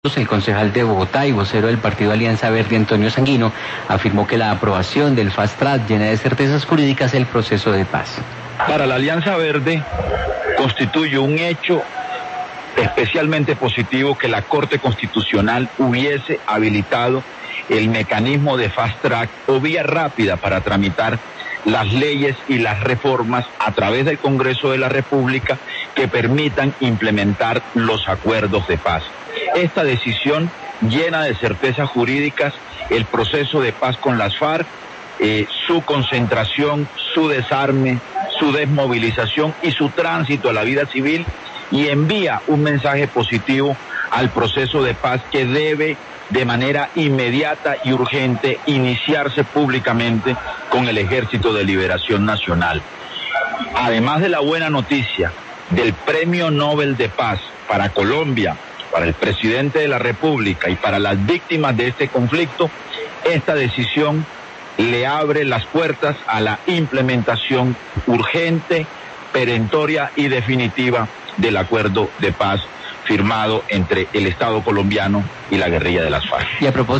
El concejal de Bogotá y vocero del partido Alianza Verde, Antonio Sanguino, afirmó que la aprobación del Fast Track llena de certezas jurídicas el proceso de paz. Para la Alianza Verde constituye un hecho especialmente positivo que la Corte Constitucional hubiese habilitado el mecanismo de Fast Track o vía rápida para tramitar las leyes y las reformas a través del Congreso de la República que permitan implementar los acuerdos de paz. Esta decisión llena de certezas jurídicas el proceso de paz con las FARC, su concentración, su desarme, su desmovilización y su tránsito a la vida civil, y envía un mensaje positivo al proceso de paz que debe de manera inmediata y urgente iniciarse públicamente con el Ejército de Liberación Nacional. Además de la buena noticia del Premio Nobel de Paz para Colombia, para el presidente de la República y para las víctimas de este conflicto, esta decisión le abre las puertas a la implementación urgente, perentoria y definitiva del acuerdo de paz firmado entre el Estado colombiano y la guerrilla de las FARC. Y a propósito